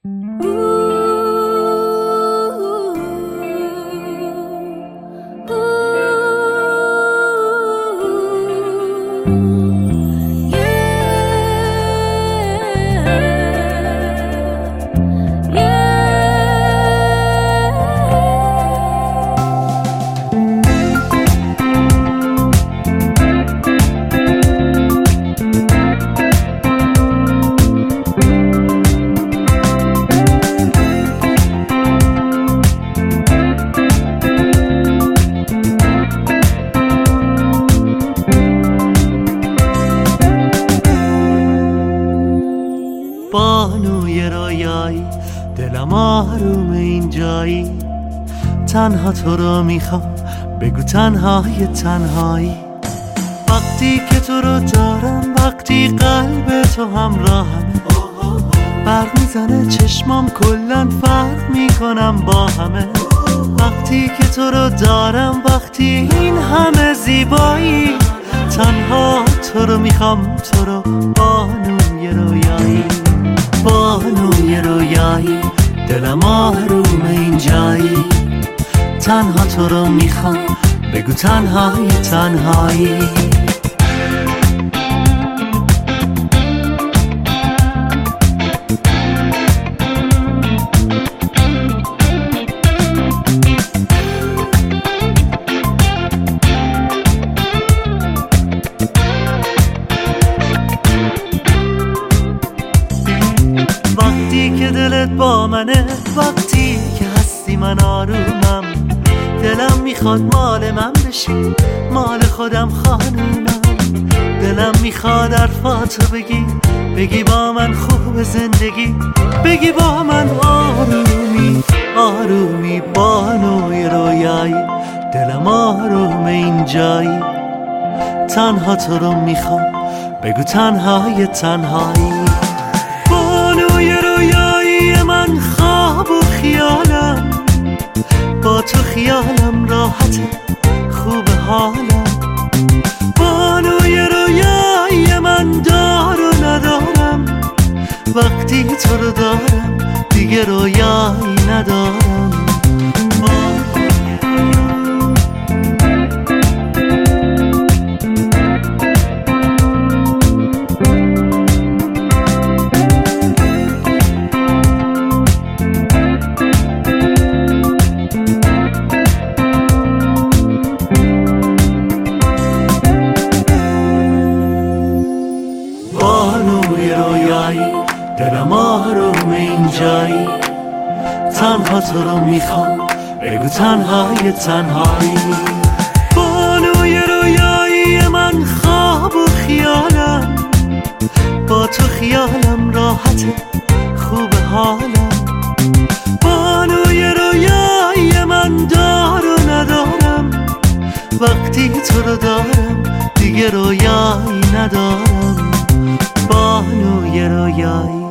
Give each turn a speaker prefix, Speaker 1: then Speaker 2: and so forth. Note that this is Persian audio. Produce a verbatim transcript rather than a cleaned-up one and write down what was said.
Speaker 1: بانوی رویایی دلم آروم اینجایی، تنها تو رو میخوام بگو تنهای تنهایی. وقتی که تو رو دارم، وقتی قلب تو همراهمه، برق میزنه چشمام کلن فرق میکنم با همه. وقتی که تو رو دارم، وقتی این همه زیبایی، تنها تو رو میخوام، تو رو بانوی رویایی. بانوی رویایی دلم آروم اینجایی، تنها تو رو میخوام بگو تنهای تنهایی. وقتی که دلت با منه، وقتی که هستی من آرومم، دلم میخواد مال من بشی، مال خودم خانومم. دلم میخواد حرفاتو بگی، بگی با من خوب زندگی، بگی با من آرومی آرومی. بانوی رویایی دلم آروم اینجایی، تنها تو رو میخوام بگو تنهای تنهایی. بانوی رویایی من خواب و خیالم، با تو خیالم راحته خوب حالم. بانوی رویایی من دار و ندارم، وقتی تو رو دارم دیگه رویایی ندارم. بانوی رویایی دلم آروم اینجایی، تنها تو رو میخوام بگو تنهای تنهایی. بانوی رویایی من خواب و خیالم، با تو خیالم راحته خوب حالم. بانوی رویایی من دار و ندارم، وقتی تو رو دارم دیگه رویایی ندارم. بانوی رویایی